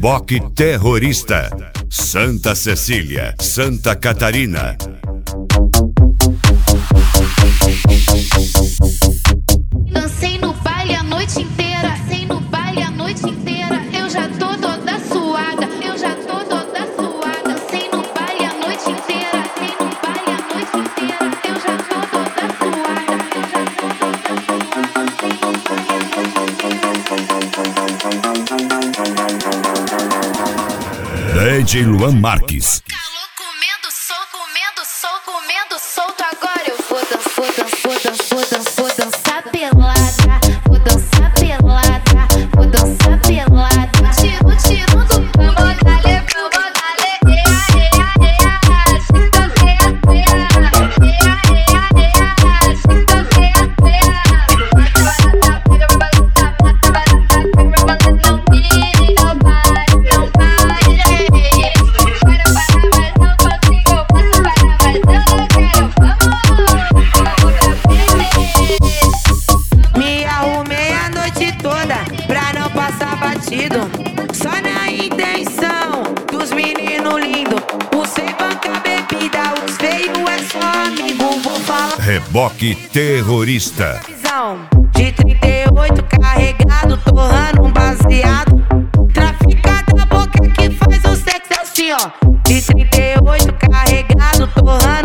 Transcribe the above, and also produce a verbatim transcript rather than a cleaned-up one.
Reboque Terrorista, Santa Cecília, Santa Catarina. Dancei no baile a noite inteira, dancei no baile a noite inteira. Eu já tô toda suada, eu já tô toda suada. Dancei no baile a noite inteira, dancei no baile a noite inteira. Eu já tô toda suada, eu já tô D J Luan Marques. calor comendo sol, comendo sol, comendo solto. Agora eu vou dançar, vou dançar, vou dançar, vou dançar, vou dançar pelada. Vou dançar pelada, vou dançar pelada. Tiro, tiro do pão, dale, pão, dale. Ea, ea, ea, sinta fea, fea. Ea, ea, ea, sinta fea, fea. Bata, bata, pega, bata, bata, bata, pega, bata, não pire, não vai, não vai. Para, para, mas não consigo. Posso parar, mas eu não quero. Vamos! Me arrumei a noite toda pra não passar batido. Só na intenção dos meninos lindos. Os sem banca bebida, os feios é só amigo. Vou falar Reboque Terrorista. visão de trinta e oito carregado, torrando um baseado. Trafica da boca que faz o sexo assim, ó. De trinta e oito carregado, torrando